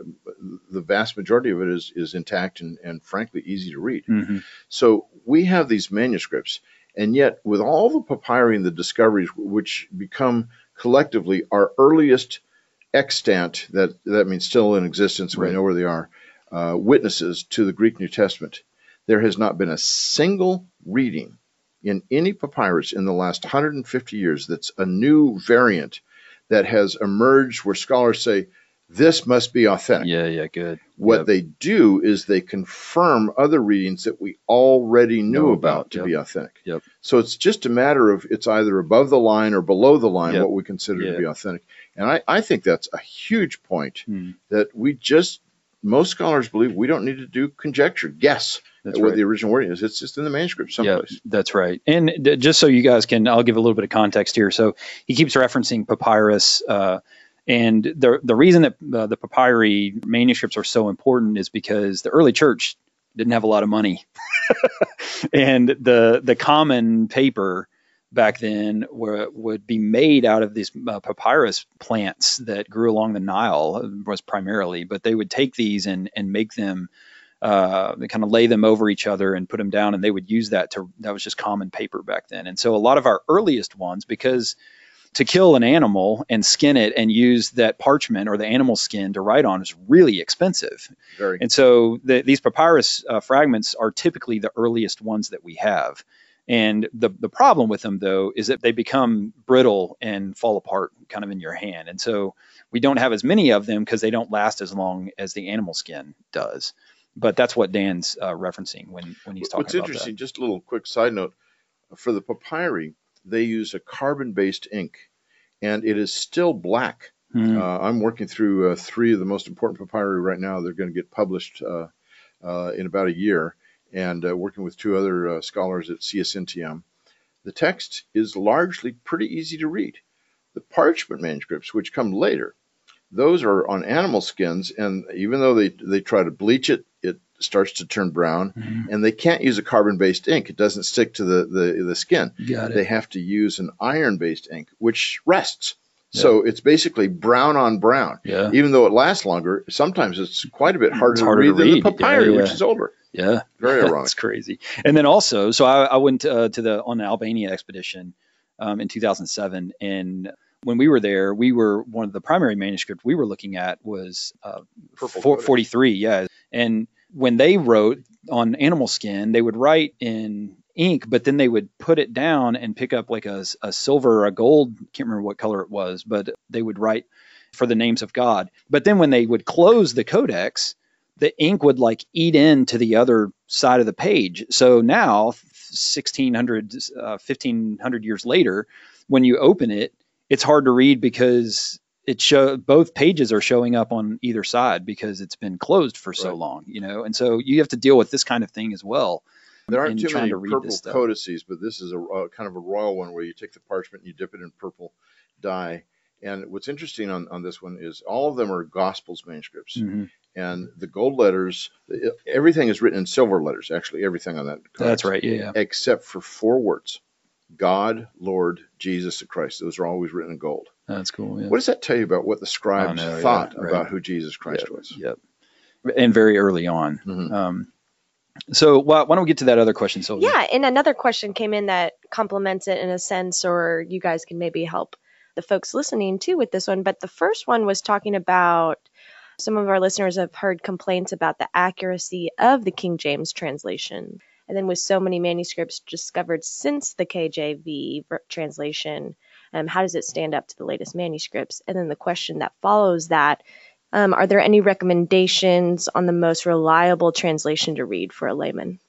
the vast majority of it is intact and frankly easy to read. Mhm. So we have these manuscripts, and yet with all the papyri and the discoveries, which become collectively our earliest extant, that means still in existence, we Right. know where they are, witnesses to the Greek New Testament, there has not been a single reading in any papyrus in the last 150 years that's a new variant that has emerged where scholars say, this must be authentic. Yeah, good. What Yep. they do is they confirm other readings that we already knew Know about about, to yep. be authentic. Yep. So it's just a matter of it's either above the line or below the line, Yep. what we consider Yeah. to be authentic. And I think that's a huge point Hmm. that most scholars believe we don't need to do conjecture, guess That's at what right. the original wording is. It's just in the manuscript someplace. Yeah, that's right. And just so you guys I'll give a little bit of context here. So he keeps referencing papyrus, and the reason that the papyri manuscripts are so important is because the early church didn't have a lot of money, and the common paper back then would be made out of these papyrus plants that grew along the Nile, was primarily, but they would take these and make them. They kind of lay them over each other and put them down, and they would use that was just common paper back then. And so a lot of our earliest ones, because to kill an animal and skin it and use that parchment or the animal skin to write on is really expensive. Very. And so these papyrus fragments are typically the earliest ones that we have. And the problem with them, though, is that they become brittle and fall apart kind of in your hand. And so we don't have as many of them because they don't last as long as the animal skin does. But that's what Dan's referencing when he's talking What's about interesting, that. just a little quick side note, for the papyri, they use a carbon-based ink, and it is still black. Hmm. I'm working through 3 of the most important papyri right now. They're going to get published in about a year, and working with 2 other scholars at CSNTM. The text is largely pretty easy to read. The parchment manuscripts, which come later, those are on animal skins, and even though they try to bleach it, it starts to turn brown, and they can't use a carbon-based ink. It doesn't stick to the skin. Got it. They have to use an iron-based ink, which rests. So it's basically brown on brown. Yeah. Even though it lasts longer, sometimes it's quite a bit harder, harder to to read than the read. papyri, Yeah. which is older. Yeah. Very ironic. That's crazy. And then also, so I went on the Albania expedition in 2007, and when we were there, one of the primary manuscripts we were looking at was Purple 43. Yeah. And when they wrote on animal skin, they would write in ink, but then they would put it down and pick up like a silver or a gold, can't remember what color it was, but they would write for the names of God. But then when they would close the codex, the ink would like eat into the other side of the page. So now 1500 years later, when you open it, it's hard to read because both pages are showing up on either side because it's been closed for so Right. long, and so you have to deal with this kind of thing as well. There aren't in too trying many to read purple this stuff. codices, but this is a kind of a royal one where you take the parchment and you dip it in purple dye. And what's interesting on this one is all of them are Gospels manuscripts. Mhm. And the gold letters, everything is written in silver letters, actually, everything on that codex, That's right. Yeah. except for 4 words: God, Lord, Jesus, and Christ. Those are always written in gold. That's cool. Yeah. What does that tell you about what the scribes thought right. about who Jesus Christ Yep, was? Yep. And very early on. Mhm. So why don't we get to that other question, Sylvia? Yeah, and another question came in that complements it in a sense, or you guys can maybe help the folks listening too with this one. But the first one was talking about some of our listeners have heard complaints about the accuracy of the King James translation. And then with so many manuscripts discovered since the KJV translation, how does it stand up to the latest manuscripts? And then the question that follows that, are there any recommendations on the most reliable translation to read for a layman?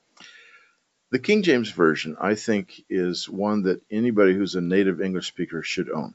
The King James Version, I think, is one that anybody who's a native English speaker should own.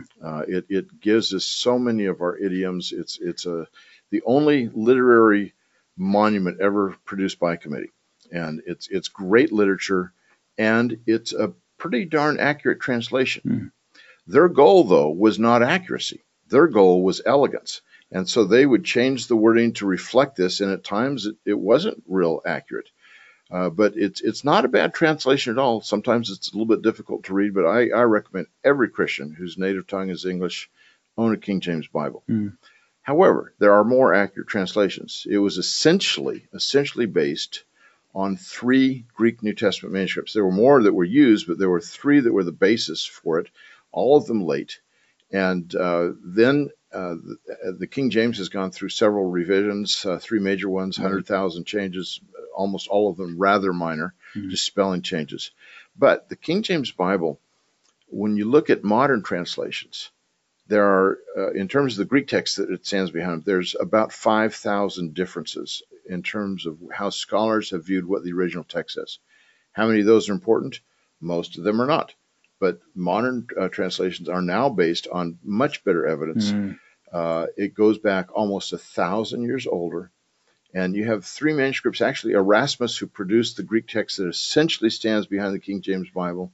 It gives us so many of our idioms. It's the only literary monument ever produced by a committee, and it's great literature, and it's a pretty darn accurate translation. Their goal, though, was not accuracy. Their goal was elegance, and so they would change the wording to reflect this, and at times it wasn't real accurate. But it's not a bad translation at all. Sometimes it's a little bit difficult to read, but I recommend every Christian whose native tongue is English own a King James Bible. However, there are more accurate translations. It was essentially based on 3 Greek New Testament manuscripts. There were more that were used, but there were 3 that were the basis for it, all of them late. And then the King James has gone through several revisions, 3 major ones, 100,000 changes, almost all of them rather minor, just spelling changes. But the King James Bible, when you look at modern translations, there are, in terms of the Greek text that it stands behind, there's about 5,000 differences in terms of how scholars have viewed what the original text says. How many of those are important? Most of them are not. But modern translations are now based on much better evidence. It goes back almost 1,000 years older. And you have 3 manuscripts, actually Erasmus, who produced the Greek text that essentially stands behind the King James Bible.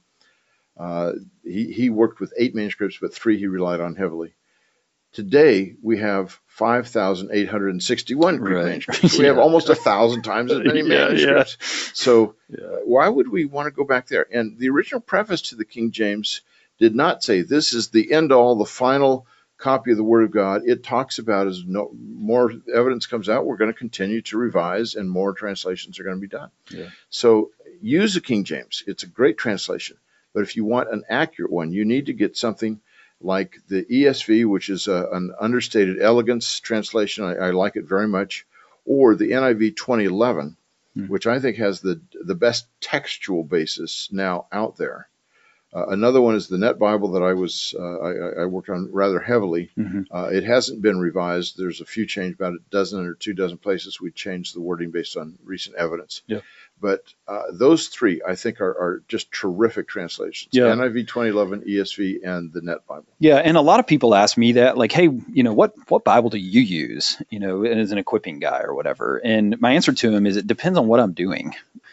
He worked with 8 manuscripts, but 3 he relied on heavily. Today, we have 5,861 Greek manuscripts. We have almost 1,000 times as many manuscripts. So why would we want to go back there? And the original preface to the King James did not say this is the end-all, the final copy of the Word of God. It talks about as more evidence comes out, we're going to continue to revise and more translations are going to be done. So use the King James. It's a great translation. But if you want an accurate one, you need to get something like the ESV, which is an understated elegance translation. I like it very much. Or the NIV 2011, which I think has the best textual basis now out there. Another one is the Net Bible that I worked on rather heavily. It hasn't been revised. There's a few changes, about 12 or 24 places we changed the wording based on recent evidence. But those 3, I think, are just terrific translations. NIV 2011, ESV, and the Net Bible. And a lot of people ask me that, like, hey, what Bible do you use, as an equipping guy or whatever? And my answer to them is it depends on what I'm doing.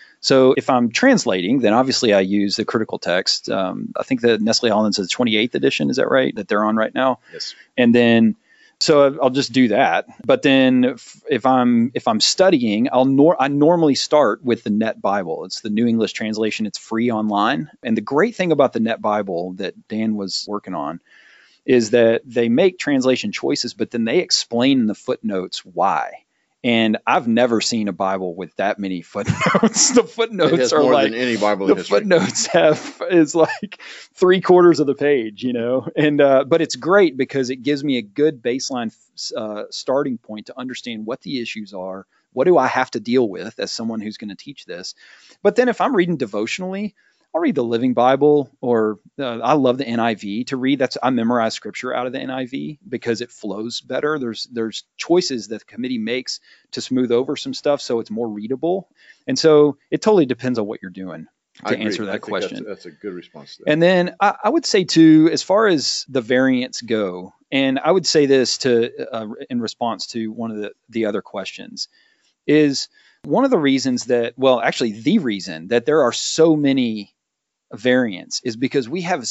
So if I'm translating, then obviously I use the critical text. I think that Nestle Aland's is the 28th edition. Is that right? That they're on right now? Yes. And then, so I'll just do that. But then if I'm studying, I normally start with the Net Bible. It's the New English Translation. It's free online. And the great thing about the Net Bible that Dan was working on is that they make translation choices, but then they explain in the footnotes why. And I've never seen a Bible with that many footnotes. The footnotes are more like than any Bible the in history. Footnotes is like 3/4 of the page, And but it's great because it gives me a good baseline starting point to understand what the issues are. What do I have to deal with as someone who's going to teach this? But then if I'm reading devotionally, I'll read the Living Bible, or I love the NIV to read. I memorize scripture out of the NIV because it flows better. There's choices that the committee makes to smooth over some stuff, so it's more readable. And so it totally depends on what you're doing to answer that question. That's a good response to that. And then I would say too, as far as the variants go, and I would say this in response to one of the other questions, is one of the reasons that, well, actually the reason that there are so many variants is because we have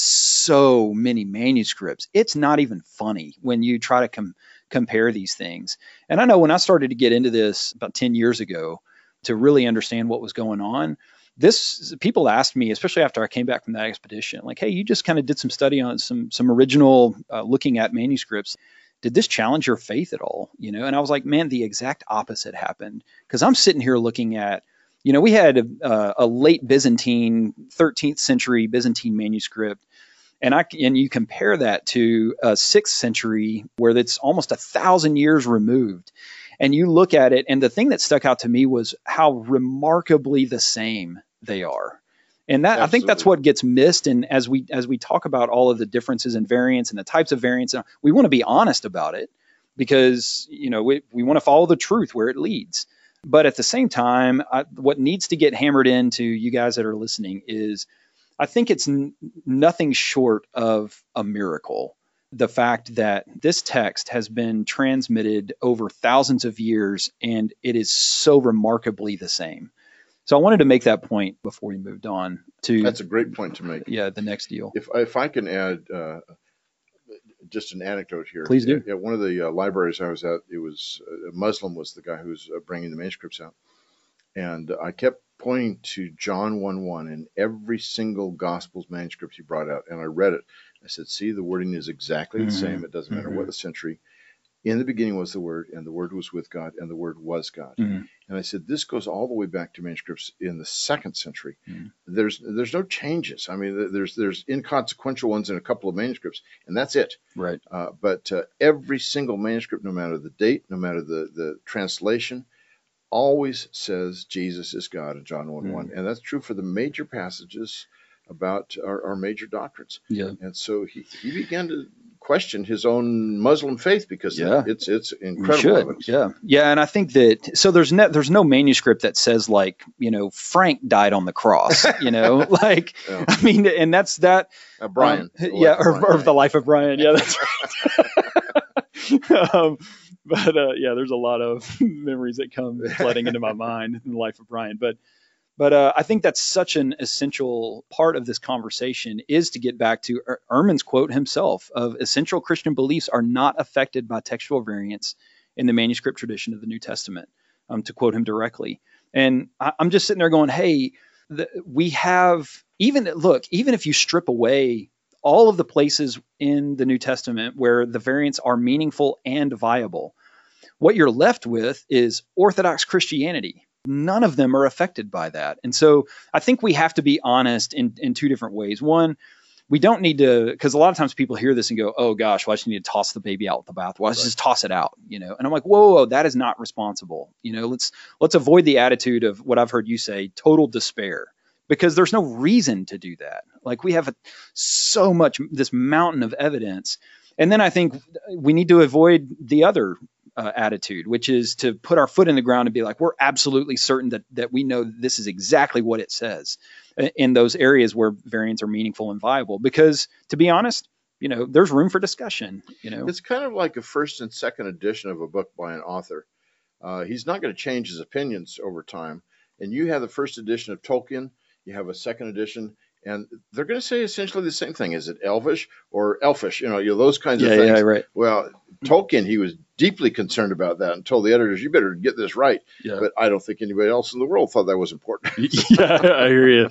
so many manuscripts. It's not even funny when you try to compare these things. And I know when I started to get into this about 10 years ago to really understand what was going on, people asked me, especially after I came back from that expedition, like, hey, you just kind of did some study on some original looking at manuscripts. did this challenge your faith at all? And I was like, man, the exact opposite happened. Because I'm sitting here looking at, we had a late Byzantine, 13th century Byzantine manuscript. And you compare that to a 6th century where it's almost 1,000 years removed. And you look at it, and the thing that stuck out to me was how remarkably the same they are. And that, I think that's what gets missed. And as we talk about all of the differences in variants and the types of variants, we want to be honest about it because, we want to follow the truth where it leads. But at the same time, what needs to get hammered into you guys that are listening is I think it's nothing short of a miracle. The fact that this text has been transmitted over thousands of years and it is so remarkably the same. So I wanted to make that point before we moved on to. That's a great point to make. Yeah, the next deal. If I can add just an anecdote here. Please do. At one of the libraries I was at, it was a Muslim was the guy who was bringing the manuscripts out. And I kept pointing to John 1:1 in every single Gospels manuscript he brought out. And I read it. I said, see, the wording is exactly the same. It doesn't matter what the century. In the beginning was the Word, and the Word was with God, and the Word was God. And I said, this goes all the way back to manuscripts in the 2nd century. There's no changes. I mean, there's inconsequential ones in a couple of manuscripts, and that's it. Right. But every single manuscript, no matter the date, no matter the translation, always says Jesus is God in John 1:1. And that's true for the major passages about our major doctrines. Yeah. And so he began to question his own Muslim faith because it's incredible evidence. Yeah. And I think that, so there's no manuscript that says like, Frank died on the cross, like, I mean, and that's that. Brian. Or the life of Brian. Yeah, that's right. But there's a lot of memories that come flooding into my mind in the life of Brian. But I think that's such an essential part of this conversation is to get back to Ehrman's quote himself of essential Christian beliefs are not affected by textual variants in the manuscript tradition of the New Testament, to quote him directly. And I'm just sitting there going, hey, we have, even if you strip away all of the places in the New Testament where the variants are meaningful and viable, what you're left with is Orthodox Christianity. None of them are affected by that. And so I think we have to be honest in two different ways. One, we don't need to, because a lot of times people hear this and go, oh gosh, well, I just need to toss the baby out with the bathwater. Let's just toss it out, And I'm like, whoa, that is not responsible. Let's avoid the attitude of what I've heard you say, total despair, because there's no reason to do that. Like we have so much, this mountain of evidence. And then I think we need to avoid the other attitude, which is to put our foot in the ground and be like, we're absolutely certain that we know this is exactly what it says in those areas where variants are meaningful and viable. Because to be honest, there's room for discussion. It's kind of like a first and second edition of a book by an author. He's not going to change his opinions over time. And you have the first edition of Tolkien, you have a second edition, and they're going to say essentially the same thing. Is it elvish or elfish? Those kinds of things. Yeah, right. Well, Tolkien, he was deeply concerned about that and told the editors, you better get this right. Yeah. But I don't think anybody else in the world thought that was important. Yeah, I hear you.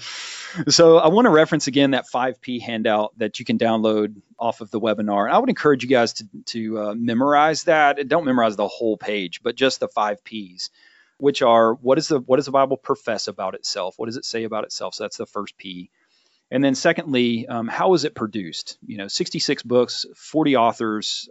So I want to reference again that 5P handout that you can download off of the webinar. And I would encourage you guys to memorize that. Don't memorize the whole page, but just the 5 Ps, which are what does the Bible profess about itself? What does it say about itself? So that's the first P. And then secondly, how is it produced? 66 books, 40 authors,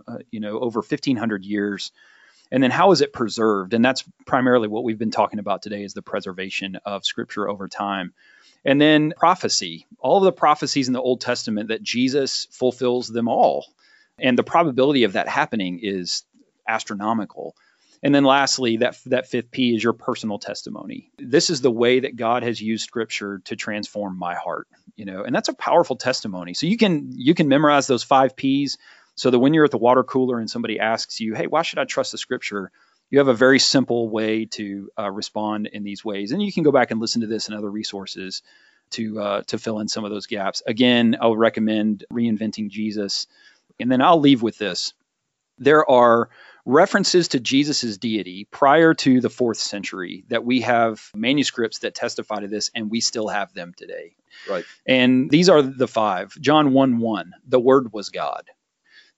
over 1,500 years. And then how is it preserved? And that's primarily what we've been talking about today is the preservation of Scripture over time. And then prophecy, all of the prophecies in the Old Testament that Jesus fulfills them all. And the probability of that happening is astronomical. And then lastly, that 5th P is your personal testimony. This is the way that God has used Scripture to transform my heart, and that's a powerful testimony. So you can memorize those 5 Ps so that when you're at the water cooler and somebody asks you, hey, why should I trust the Scripture? You have a very simple way to respond in these ways. And you can go back and listen to this and other resources to fill in some of those gaps. Again, I would recommend Reinventing Jesus. And then I'll leave with this. There are references to Jesus's deity prior to the 4th century that we have manuscripts that testify to this, and we still have them today. Right. And these are the 5. John 1:1, the Word was God.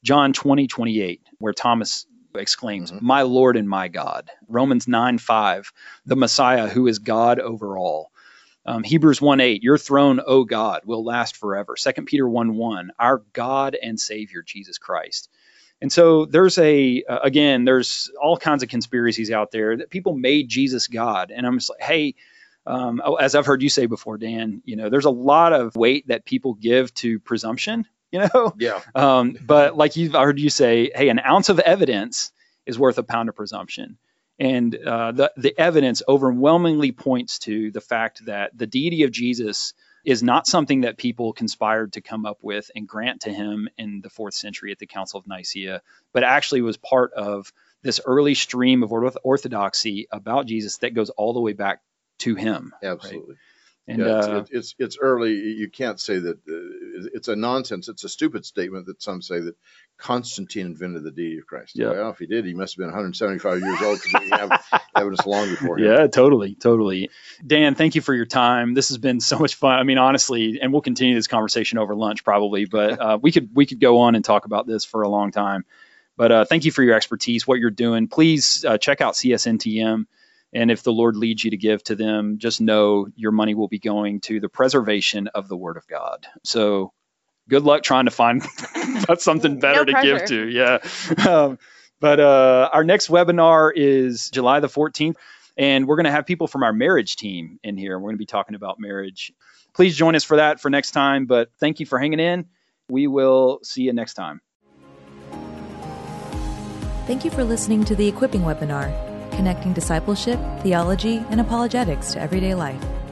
John 20:28, where Thomas exclaims, "My Lord and my God." Romans 9:5, the Messiah who is God over all. Hebrews 1:8, your throne, O God, will last forever. 2 Peter 1:1, our God and Savior, Jesus Christ. And so there's there's all kinds of conspiracies out there that people made Jesus God. And I'm just like, hey, as I've heard you say before, Dan, there's a lot of weight that people give to presumption, Yeah. But like I heard you say, hey, an ounce of evidence is worth a pound of presumption. And the evidence overwhelmingly points to the fact that the deity of Jesus is not something that people conspired to come up with and grant to him in the 4th century at the Council of Nicaea, but actually was part of this early stream of orthodoxy about Jesus that goes all the way back to him. Absolutely. Right? And it's early. You can't say that it's a nonsense. It's a stupid statement that some say that Constantine invented the deity of Christ. Yeah. Well, if he did, he must have been 175 years old because we have evidence long before him. Yeah, totally. Dan, thank you for your time. This has been so much fun. I mean, honestly, and we'll continue this conversation over lunch probably, but we could go on and talk about this for a long time. But thank you for your expertise, what you're doing. Please check out CSNTM. And if the Lord leads you to give to them, just know your money will be going to the preservation of the Word of God. So good luck trying to find something better to give to. Yeah. But our next webinar is July the 14th, and we're going to have people from our marriage team in here. We're going to be talking about marriage. Please join us for that for next time. But thank you for hanging in. We will see you next time. Thank you for listening to the Equipping webinar, connecting discipleship, theology, and apologetics to everyday life.